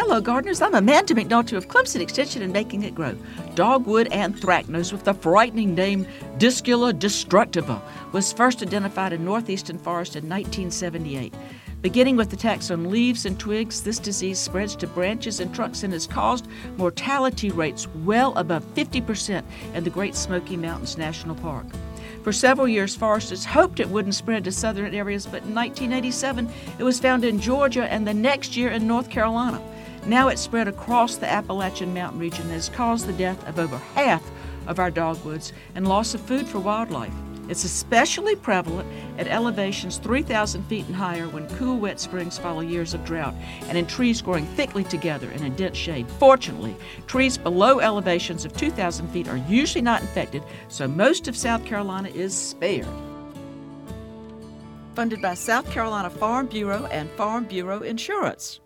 Hello, gardeners. I'm Amanda McNulty of Clemson Extension and Making It Grow. Dogwood anthracnose with the frightening name Discula destructiva was first identified in northeastern forest in 1978. Beginning with attacks on leaves and twigs, this disease spreads to branches and trunks and has caused mortality rates well above 50% in the Great Smoky Mountains National Park. For several years, foresters hoped it wouldn't spread to southern areas, but in 1987, it was found in Georgia and the next year in North Carolina. Now it's spread across the Appalachian Mountain region and has caused the death of over half of our dogwoods and loss of food for wildlife. It's especially prevalent at elevations 3,000 feet and higher when cool, wet springs follow years of drought, and in trees growing thickly together in a dense shade. Fortunately, trees below elevations of 2,000 feet are usually not infected, so most of South Carolina is spared. Funded by South Carolina Farm Bureau and Farm Bureau Insurance.